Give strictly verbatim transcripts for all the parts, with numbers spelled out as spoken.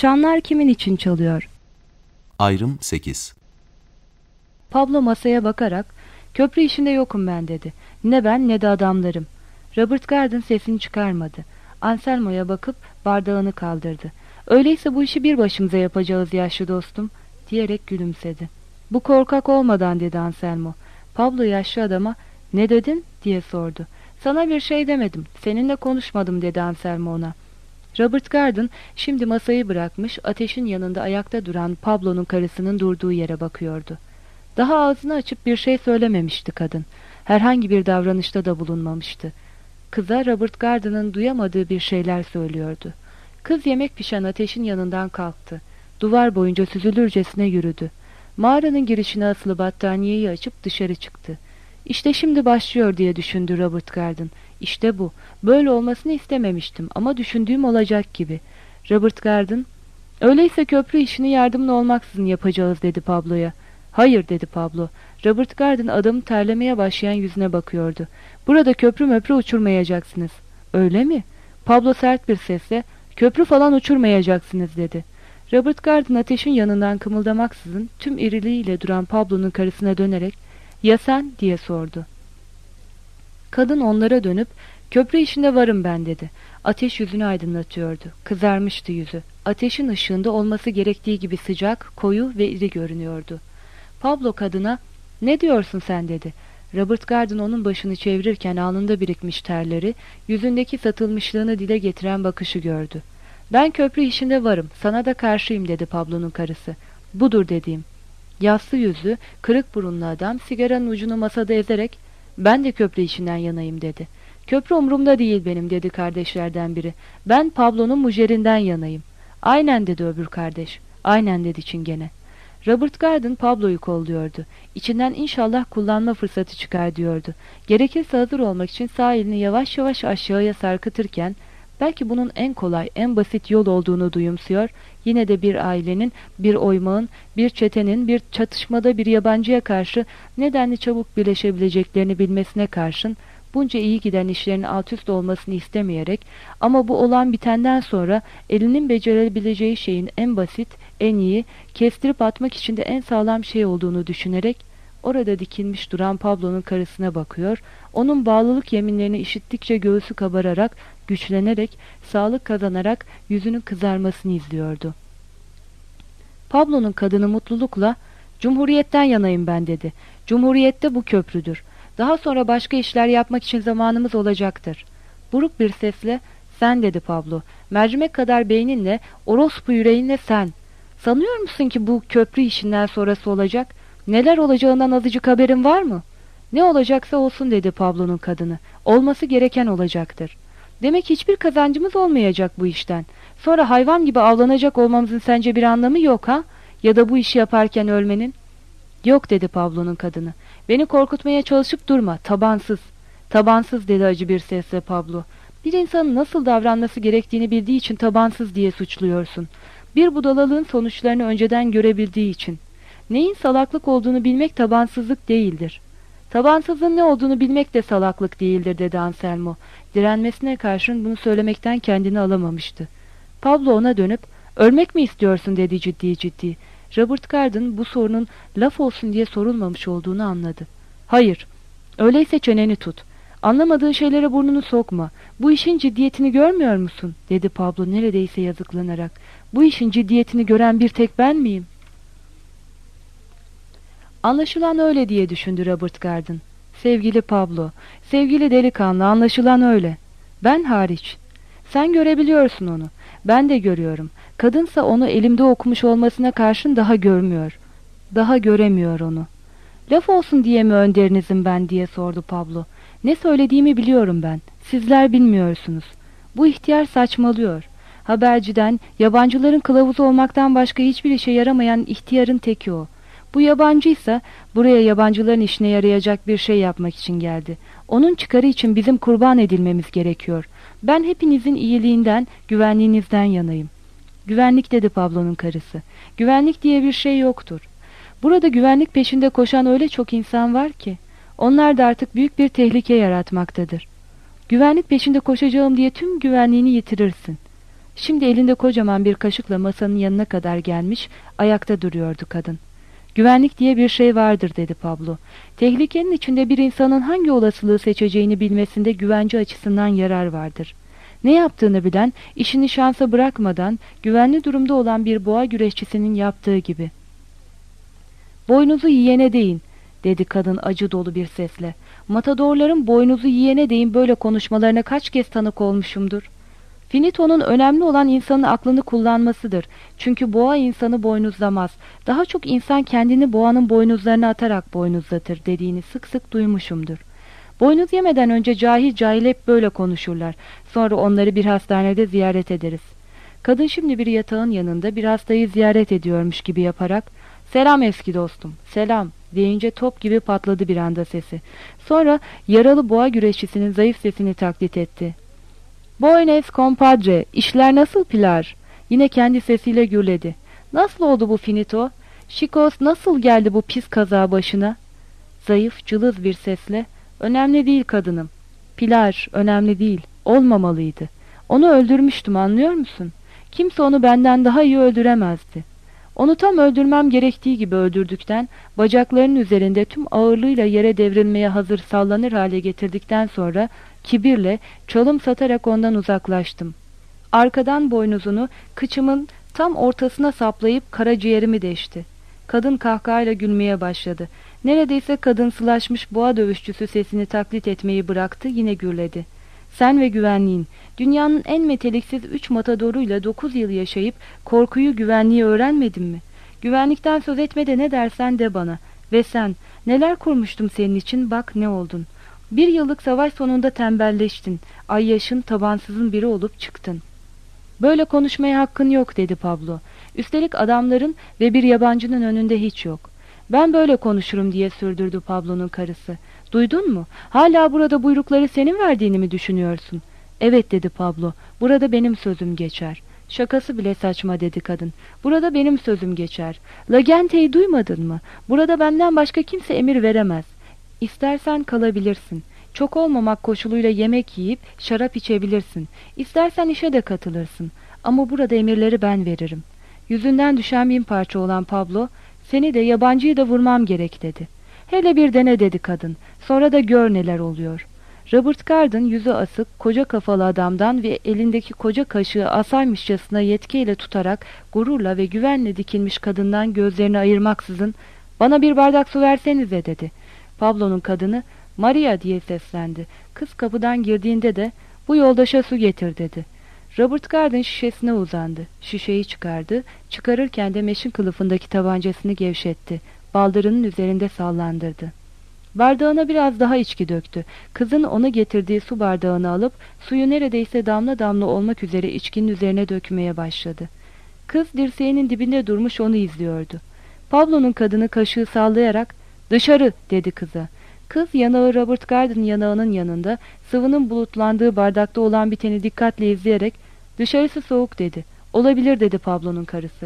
Çanlar kimin için çalıyor? Ayrım sekiz. Pablo masaya bakarak, köprü işinde yokum ben dedi. Ne ben ne de adamlarım. Robert Garden sesini çıkarmadı. Anselmo'ya bakıp bardağını kaldırdı. Öyleyse bu işi bir başımıza yapacağız yaşlı dostum, diyerek gülümsedi. Bu korkak olmadan dedi Anselmo. Pablo yaşlı adama, ne dedin diye sordu. Sana bir şey demedim, seninle konuşmadım dedi Anselmo ona. Robert Garden şimdi masayı bırakmış, ateşin yanında ayakta duran Pablo'nun karısının durduğu yere bakıyordu. Daha ağzını açıp bir şey söylememişti kadın. Herhangi bir davranışta da bulunmamıştı. Kıza Robert Garden'ın duyamadığı bir şeyler söylüyordu. Kız yemek pişen ateşin yanından kalktı. Duvar boyunca süzülürcesine yürüdü. Mağaranın girişine asılı battaniyeyi açıp dışarı çıktı. İşte şimdi başlıyor diye düşündü Robert Garden. İşte bu. Böyle olmasını istememiştim ama düşündüğüm olacak gibi. Robert Garden, öyleyse köprü işini yardımın olmaksızın yapacağız dedi Pablo'ya. Hayır dedi Pablo. Robert Garden adamın terlemeye başlayan yüzüne bakıyordu. Burada köprü möprü uçurmayacaksınız. Öyle mi? Pablo sert bir sesle, köprü falan uçurmayacaksınız dedi. Robert Garden ateşin yanından kımıldamaksızın tüm iriliğiyle duran Pablo'nun karısına dönerek, ya sen diye sordu. Kadın onlara dönüp, köprü işinde varım ben dedi. Ateş yüzünü aydınlatıyordu. Kızarmıştı yüzü. Ateşin ışığında olması gerektiği gibi sıcak, koyu ve iri görünüyordu. Pablo kadına, ne diyorsun sen dedi. Robert Garden onun başını çevirirken alnında birikmiş terleri, yüzündeki satılmışlığını dile getiren bakışı gördü. Ben köprü işinde varım, sana da karşıyım dedi Pablo'nun karısı. Budur dediğim. Yassı yüzlü, kırık burunlu adam sigaranın ucunu masada ezerek, ben de köprü işinden yanayım dedi. Köprü umurumda değil benim dedi kardeşlerden biri. Ben Pablo'nun mucerinden yanayım. Aynen dedi öbür kardeş. Aynen dedi Çingene. Robert Garden Pablo'yu kolluyordu. İçinden inşallah kullanma fırsatı çıkar diyordu. Gerekirse hazır olmak için sağ elini yavaş yavaş aşağıya sarkıtırken, belki bunun en kolay, en basit yol olduğunu duyumsuyor, yine de bir ailenin, bir oymağın, bir çetenin, bir çatışmada bir yabancıya karşı nedenli çabuk birleşebileceklerini bilmesine karşın, bunca iyi giden işlerin alt üst olmasını istemeyerek, ama bu olan bitenden sonra elinin becerebileceği şeyin en basit, en iyi, kestirip atmak için de en sağlam şey olduğunu düşünerek, orada dikilmiş duran Pablo'nun karısına bakıyor, onun bağlılık yeminlerini işittikçe göğsü kabararak, güçlenerek, sağlık kazanarak yüzünün kızarmasını izliyordu. Pablo'nun kadını mutlulukla, "Cumhuriyetten yanayım ben" dedi. "Cumhuriyette bu köprüdür. Daha sonra başka işler yapmak için zamanımız olacaktır." Buruk bir sesle, "Sen" dedi Pablo. "Mercimek kadar beyninle, orospu yüreğinle sen. Sanıyor musun ki bu köprü işinden sonrası olacak? Neler olacağından azıcık haberin var mı?" "Ne olacaksa olsun" dedi Pablo'nun kadını. "Olması gereken olacaktır." "Demek hiçbir kazancımız olmayacak bu işten. Sonra hayvan gibi avlanacak olmamızın sence bir anlamı yok ha? Ya da bu işi yaparken ölmenin?" "Yok" dedi Pablo'nun kadını. "Beni korkutmaya çalışıp durma, tabansız." "Tabansız" dedi acı bir sesle Pablo. "Bir insanın nasıl davranması gerektiğini bildiği için tabansız diye suçluyorsun. Bir budalalığın sonuçlarını önceden görebildiği için. Neyin salaklık olduğunu bilmek tabansızlık değildir." "Tabansızlığın ne olduğunu bilmek de salaklık değildir" dedi Anselmo. Direnmesine karşın bunu söylemekten kendini alamamıştı. Pablo ona dönüp, "Ölmek mi istiyorsun?" dedi ciddi ciddi. Robert Garden bu sorunun laf olsun diye sorulmamış olduğunu anladı. "Hayır, öyleyse çeneni tut. Anlamadığın şeylere burnunu sokma. Bu işin ciddiyetini görmüyor musun?" dedi Pablo neredeyse yazıklanarak. "Bu işin ciddiyetini gören bir tek ben miyim?" Anlaşılan öyle diye düşündü Robert Garden. "Sevgili Pablo, sevgili delikanlı, anlaşılan öyle. Ben hariç. Sen görebiliyorsun onu. Ben de görüyorum. Kadınsa onu elimde okumuş olmasına karşın daha görmüyor. Daha göremiyor onu." "Laf olsun diye mi önderinizim ben?" diye sordu Pablo. "Ne söylediğimi biliyorum ben. Sizler bilmiyorsunuz. Bu ihtiyar saçmalıyor. Haberciden, yabancıların kılavuzu olmaktan başka hiçbir işe yaramayan ihtiyarın teki o. Bu yabancıysa buraya yabancıların işine yarayacak bir şey yapmak için geldi. Onun çıkarı için bizim kurban edilmemiz gerekiyor. Ben hepinizin iyiliğinden, güvenliğinizden yanayım." "Güvenlik" dedi Pablo'nun karısı. "Güvenlik diye bir şey yoktur. Burada güvenlik peşinde koşan öyle çok insan var ki, onlar da artık büyük bir tehlike yaratmaktadır. Güvenlik peşinde koşacağım diye tüm güvenliğini yitirirsin. Şimdi elinde kocaman bir kaşıkla masanın yanına kadar gelmiş, ayakta duruyordu kadın. Güvenlik diye bir şey vardır dedi Pablo. Tehlikenin içinde bir insanın hangi olasılığı seçeceğini bilmesinde güvence açısından yarar vardır. Ne yaptığını bilen, işini şansa bırakmadan güvenli durumda olan bir boğa güreşçisinin yaptığı gibi. Boynuzu yiyene değin, dedi kadın acı dolu bir sesle. Matadorların boynuzu yiyene değin böyle konuşmalarına kaç kez tanık olmuşumdur. Finito'nun önemli olan insanın aklını kullanmasıdır. Çünkü boğa insanı boynuzlamaz. Daha çok insan kendini boğanın boynuzlarına atarak boynuzlatır dediğini sık sık duymuşumdur. Boynuz yemeden önce cahil cahil hep böyle konuşurlar. Sonra onları bir hastanede ziyaret ederiz. Kadın şimdi bir yatağın yanında bir hastayı ziyaret ediyormuş gibi yaparak "Selam eski dostum, selam" deyince top gibi patladı bir anda sesi. Sonra yaralı boğa güreşçisinin zayıf sesini taklit etti. "Buenos compadre, işler nasıl Pilar?" Yine kendi sesiyle gürledi. "Nasıl oldu bu Finito? Şikos nasıl geldi bu pis kaza başına?" Zayıf, cılız bir sesle, "Önemli değil kadınım. Pilar, önemli değil. Olmamalıydı. Onu öldürmüştüm, anlıyor musun? Kimse onu benden daha iyi öldüremezdi. Onu tam öldürmem gerektiği gibi öldürdükten, bacaklarının üzerinde tüm ağırlığıyla yere devrilmeye hazır sallanır hale getirdikten sonra kibirle, çalım satarak ondan uzaklaştım. Arkadan boynuzunu kıçımın tam ortasına saplayıp karaciğerimi deşti." Kadın kahkahayla gülmeye başladı. Neredeyse kadınsılaşmış boğa dövüşçüsü sesini taklit etmeyi bıraktı, yine gürledi. "Sen ve güvenliğin, dünyanın en meteliksiz üç matadoruyla dokuz yıl yaşayıp korkuyu, güvenliği öğrenmedin mi? Güvenlikten söz etme de ne dersen de bana. Ve sen, neler kurmuştum senin için, bak ne oldun. Bir yıllık savaş sonunda tembelleştin, ay yaşın tabansızın biri olup çıktın." "Böyle konuşmaya hakkın yok," dedi Pablo. "Üstelik adamların ve bir yabancının önünde hiç yok." "Ben böyle konuşurum," diye sürdürdü Pablo'nun karısı. "Duydun mu? Hala burada buyrukları senin verdiğini mi düşünüyorsun?" "Evet," dedi Pablo. "Burada benim sözüm geçer." "Şakası bile saçma," dedi kadın. "Burada benim sözüm geçer. La Gente'yi duymadın mı? Burada benden başka kimse emir veremez. İstersen kalabilirsin. Çok olmamak koşuluyla yemek yiyip şarap içebilirsin. İstersen işe de katılırsın. Ama burada emirleri ben veririm." Yüzünden düşen bin parça olan Pablo, "Seni de yabancıyı da vurmam gerek," dedi. "Hele bir dene," dedi kadın. "Sonra da gör neler oluyor." Robert Garden yüzü asık, koca kafalı adamdan ve elindeki koca kaşığı asaymışçasına yetkiyle tutarak gururla ve güvenle dikilmiş kadından gözlerini ayırmaksızın "Bana bir bardak su versenize," dedi. Pablo'nun kadını "Maria," diye seslendi. Kız kapıdan girdiğinde de "Bu yoldaşa su getir," dedi. Robert Garden şişesine uzandı. Şişeyi çıkardı. Çıkarırken de meşin kılıfındaki tabancasını gevşetti. Baldırının üzerinde sallandırdı. Bardağına biraz daha içki döktü. Kızın ona getirdiği su bardağını alıp suyu neredeyse damla damla olmak üzere içkinin üzerine dökmeye başladı. Kız dirseğinin dibinde durmuş onu izliyordu. Pablo'nun kadını kaşığı sallayarak "Dışarı," dedi kıza. Kız yanağı Robert Garden yanağının yanında sıvının bulutlandığı bardakta olan biteni dikkatle izleyerek "Dışarısı soğuk," dedi. "Olabilir," dedi Pablo'nun karısı.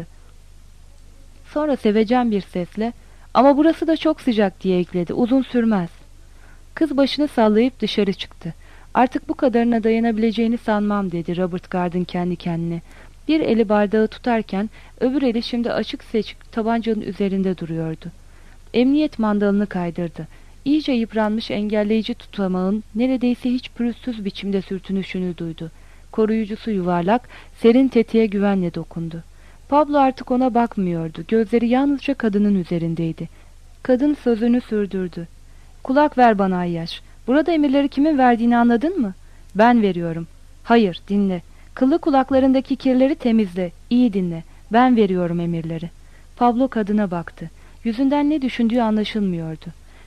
Sonra sevecen bir sesle "Ama burası da çok sıcak," diye ekledi. "Uzun sürmez." Kız başını sallayıp dışarı çıktı. "Artık bu kadarına dayanabileceğini sanmam," dedi Robert Garden kendi kendine. Bir eli bardağı tutarken öbür eli şimdi açık seçik tabancanın üzerinde duruyordu. Emniyet mandalını kaydırdı. İyice yıpranmış engelleyici tutamağın neredeyse hiç pürüzsüz biçimde sürtünüşünü duydu. Koruyucusu yuvarlak, serin tetiğe güvenle dokundu. Pablo artık ona bakmıyordu. Gözleri yalnızca kadının üzerindeydi. Kadın sözünü sürdürdü. "Kulak ver bana Ayyaş. Burada emirleri kimin verdiğini anladın mı?" "Ben veriyorum." "Hayır, dinle. Kıllı kulaklarındaki kirleri temizle. İyi dinle. Ben veriyorum emirleri." Pablo kadına baktı. Yüzünden ne düşündüğü anlaşılmıyordu.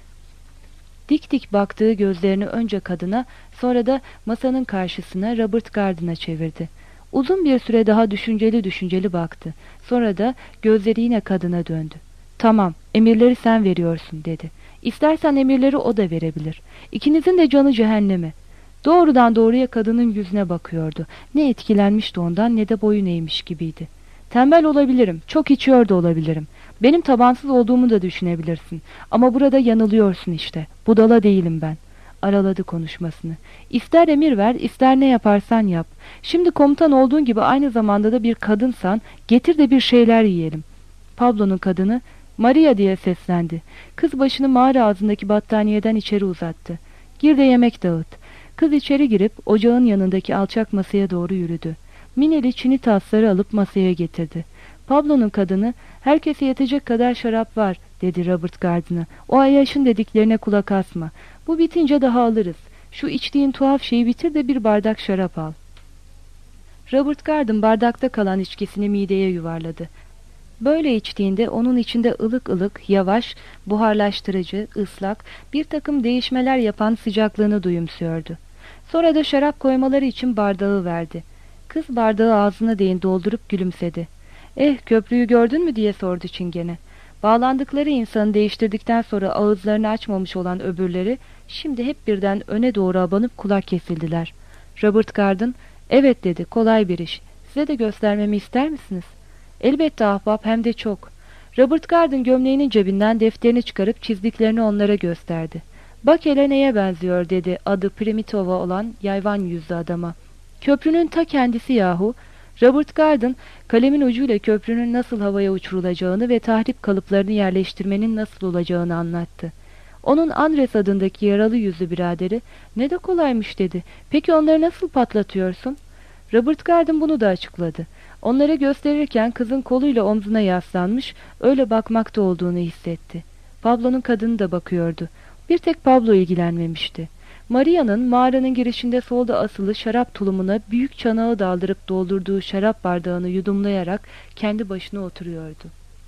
Dik dik baktığı gözlerini önce kadına, sonra da masanın karşısına Robert Garden'a çevirdi. Uzun bir süre daha düşünceli düşünceli baktı. Sonra da gözleri yine kadına döndü. "Tamam, emirleri sen veriyorsun," dedi. "İstersen emirleri o da verebilir. İkinizin de canı cehenneme." Doğrudan doğruya kadının yüzüne bakıyordu. Ne etkilenmişti ondan ne de boyun eğmiş gibiydi. "Tembel olabilirim, çok içiyor da olabilirim. Benim tabansız olduğumu da düşünebilirsin. Ama burada yanılıyorsun işte. Budala değilim ben. Araladı konuşmasını. İster emir ver, ister ne yaparsan yap. Şimdi komutan olduğun gibi aynı zamanda da bir kadınsan, getir de bir şeyler yiyelim. Pablo'nun kadını Maria diye seslendi. Kız başını mağara ağzındaki battaniyeden içeri uzattı. Gir de yemek dağıt. Kız içeri girip ocağın yanındaki alçak masaya doğru yürüdü. Mineli çini tasları alıp masaya getirdi. Pablo'nun kadını, herkese yetecek kadar şarap var, dedi Robert Garden'a. O Ayyaş'ın dediklerine kulak asma. Bu bitince daha alırız. Şu içtiğin tuhaf şeyi bitir de bir bardak şarap al. Robert Garden bardakta kalan içkisini mideye yuvarladı. Böyle içtiğinde onun içinde ılık ılık, yavaş, buharlaştırıcı, ıslak, bir takım değişmeler yapan sıcaklığını duyumsuyordu. Sonra da şarap koymaları için bardağı verdi. Kız bardağı ağzına değin doldurup gülümsedi. "Eh, köprüyü gördün mü?" diye sordu Çingene. Bağlandıkları insanı değiştirdikten sonra ağızlarını açmamış olan öbürleri şimdi hep birden öne doğru abanıp kulak kesildiler. Robert Garden, "Evet," dedi, "kolay bir iş. Size de göstermemi ister misiniz?" "Elbette ahbap, hem de çok." Robert Garden gömleğinin cebinden defterini çıkarıp çizdiklerini onlara gösterdi. "Bak hele neye benziyor," dedi adı Primitova olan yayvan yüzlü adama. "Köprünün ta kendisi yahu." Robert Garden, kalemin ucuyla köprünün nasıl havaya uçurulacağını ve tahrip kalıplarını yerleştirmenin nasıl olacağını anlattı. Onun Andres adındaki yaralı yüzlü biraderi, "Ne de kolaymış," dedi. "Peki onları nasıl patlatıyorsun?" Robert Garden bunu da açıkladı. Onlara gösterirken kızın koluyla omzuna yaslanmış, öyle bakmakta olduğunu hissetti. Pablo'nun kadını da bakıyordu. Bir tek Pablo ilgilenmemişti. Maria'nın mağaranın girişinde solda asılı şarap tulumuna büyük çanağı daldırıp doldurduğu şarap bardağını yudumlayarak kendi başına oturuyordu.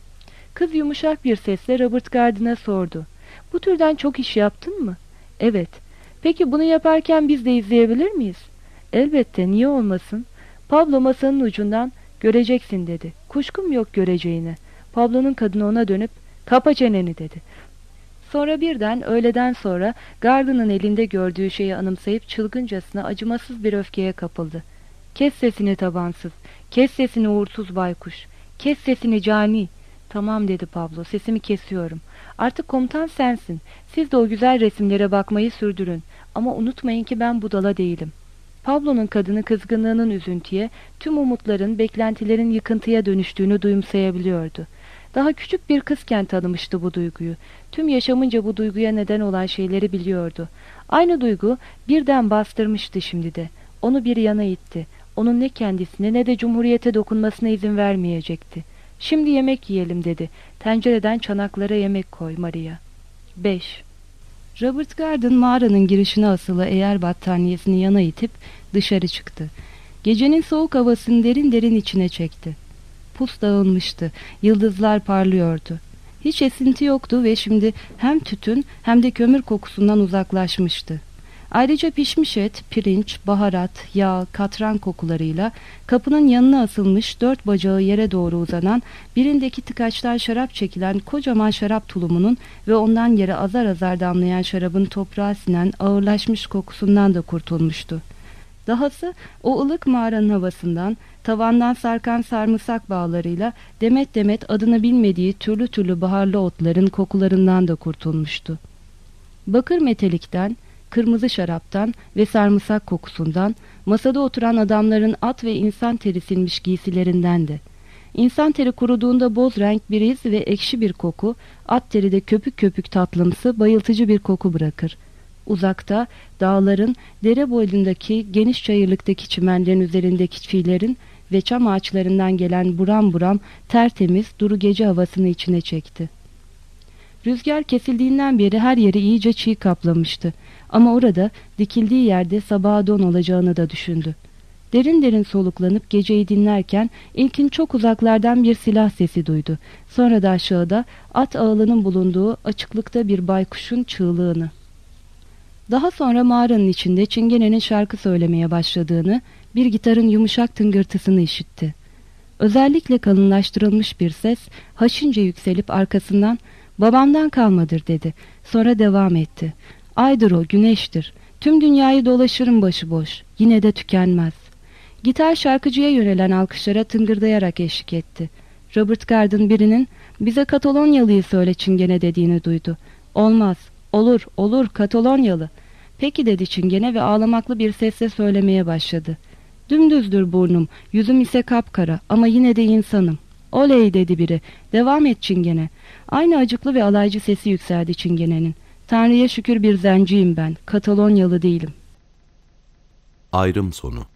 Kız yumuşak bir sesle Robert Garden'a sordu. "Bu türden çok iş yaptın mı?" "Evet." "Peki bunu yaparken biz de izleyebilir miyiz?" "Elbette, niye olmasın?" Pablo masanın ucundan, "Göreceksin," dedi. "Kuşkum yok göreceğine." Pablo'nun kadını ona dönüp, "Kapa çeneni," dedi. Sonra birden öğleden sonra Garden'ın elinde gördüğü şeyi anımsayıp çılgıncasına acımasız bir öfkeye kapıldı. "Kes sesini tabansız, kes sesini uğursuz baykuş, kes sesini cani." "Tamam," dedi Pablo, "sesimi kesiyorum. Artık komutan sensin. Siz de o güzel resimlere bakmayı sürdürün. Ama unutmayın ki ben budala değilim." Pablo'nun kadını kızgınlığının üzüntüye, tüm umutların, beklentilerin yıkıntıya dönüştüğünü duyumsayabiliyordu. Daha küçük bir kızken tanımıştı bu duyguyu. Tüm yaşamınca bu duyguya neden olan şeyleri biliyordu. Aynı duygu birden bastırmıştı şimdi de. Onu bir yana itti. Onun ne kendisine ne de cumhuriyete dokunmasına izin vermeyecekti. "Şimdi yemek yiyelim," dedi. "Tencereden çanaklara yemek koy Maria." beş. Robert Garden mağaranın girişine asılı eğer battaniyesini yana itip dışarı çıktı. Gecenin soğuk havasını derin derin içine çekti. Pus dağılmıştı, yıldızlar parlıyordu. Hiç esinti yoktu ve şimdi hem tütün hem de kömür kokusundan uzaklaşmıştı. Ayrıca pişmiş et, pirinç, baharat, yağ, katran kokularıyla kapının yanına asılmış dört bacağı yere doğru uzanan, birindeki tıkaçtan şarap çekilen kocaman şarap tulumunun ve ondan yere azar azar damlayan şarabın toprağa sinen ağırlaşmış kokusundan da kurtulmuştu. Dahası o ılık mağaranın havasından, tavandan sarkan sarımsak bağlarıyla demet demet adını bilmediği türlü türlü baharlı otların kokularından da kurtulmuştu. Bakır metelikten, kırmızı şaraptan ve sarımsak kokusundan, masada oturan adamların at ve insan teri silmiş giysilerinden de. İnsan teri kuruduğunda boz renk bir iz ve ekşi bir koku, at teri de köpük köpük tatlımsı, bayıltıcı bir koku bırakır. Uzakta, dağların, dere boyundaki geniş çayırlıktaki çimenlerin üzerindeki çiğlerin ve çam ağaçlarından gelen buram buram, tertemiz, duru gece havasını içine çekti. Rüzgar kesildiğinden beri her yeri iyice çiğ kaplamıştı. Ama orada, dikildiği yerde sabaha don olacağını da düşündü. Derin derin soluklanıp geceyi dinlerken ilkin çok uzaklardan bir silah sesi duydu. Sonra da aşağıda at ağılının bulunduğu açıklıkta bir baykuşun çığlığını. Daha sonra mağaranın içinde Çingene'nin şarkı söylemeye başladığını, bir gitarın yumuşak tıngırtısını işitti. Özellikle kalınlaştırılmış bir ses haşince yükselip arkasından "Babamdan kalmadır," dedi. Sonra devam etti. "Aydır o, güneştir. Tüm dünyayı dolaşırım başıboş. Yine de tükenmez." Gitar şarkıcıya yönelen alkışlara tıngırdayarak eşlik etti. Robert Garden birinin "Bize Katalonyalıyı söyle Çingene," dediğini duydu. "Olmaz. Olur, olur, Katalonyalı." Peki dedi Çingene ve ağlamaklı bir sesle söylemeye başladı. Dümdüzdür burnum, yüzüm ise kapkara ama yine de insanım. Oley dedi biri. Devam et Çingene. Aynı acıklı ve alaycı sesi yükseldi Çingene'nin. Tanrı'ya şükür bir zenciyim ben. Katalonyalı değilim. Ayrım sonu.